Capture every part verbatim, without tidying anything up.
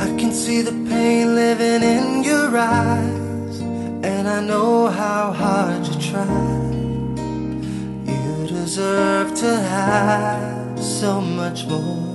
I can see the pain living in your eyes, and I know how hard you try. You deserve to have so much more.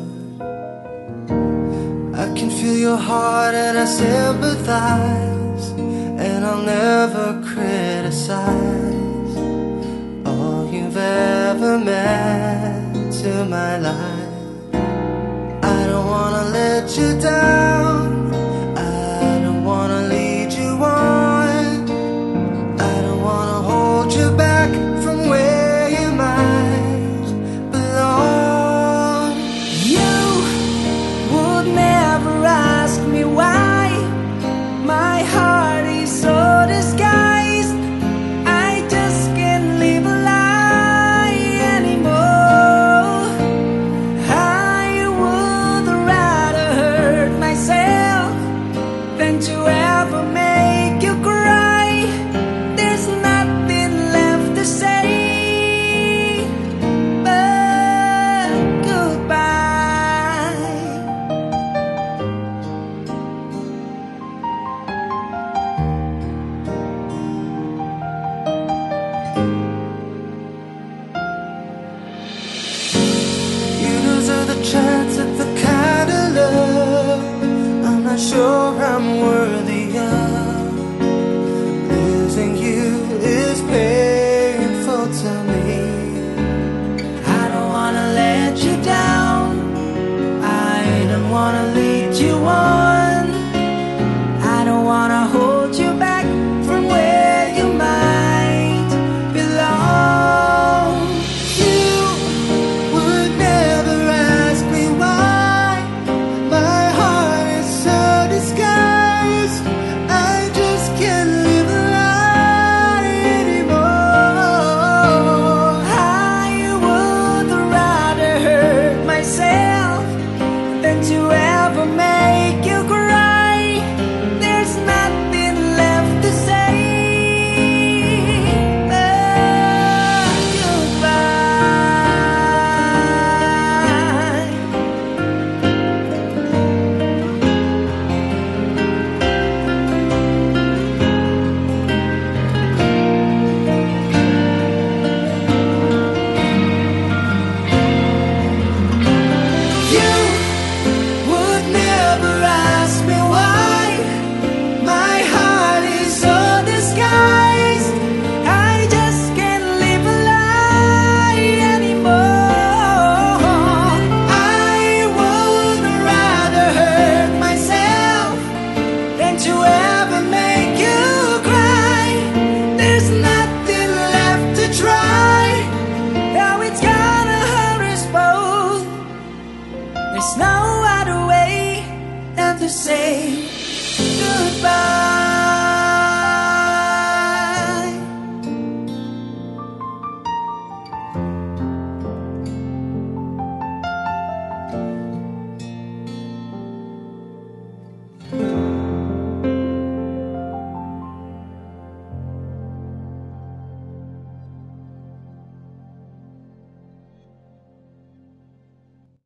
I can feel your heart and I sympathize, and I'll never criticize all you've ever meant to my life. I don't wanna let you down, I don't wanna lead you on, I don't wanna hold you back from where you might belong. You would never ask me why my heart is so disguised. I just can't live a lie anymore. I would rather hurt myself than to ever make you cry. There's nothing left to say but goodbye. You deserve the chance at the kind of love I'm not sure I'm worthy of. Losing you is painful to me. I don't wanna let you down, I don't wanna lead you on, I don't wanna hold you back from where you might belong. You would never ask me why my heart is so disguised. I just can't live a lie anymore. I would rather hurt myself than to ever make you cry. There's nothing left to say but goodbye. You would never ask me why my heart is so disguised. I just can't live a lie anymore. I would rather hurt myself Than to ever make you cry. There's nothing left to try. Now it's gonna hurt us both. There's no other way than to say goodbye.